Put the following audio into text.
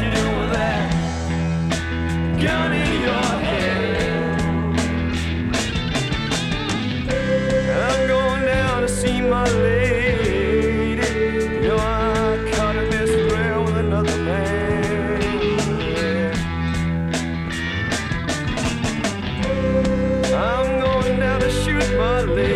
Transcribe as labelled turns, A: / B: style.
A: you doing with that gun in your hand? I'm going down to see my lady.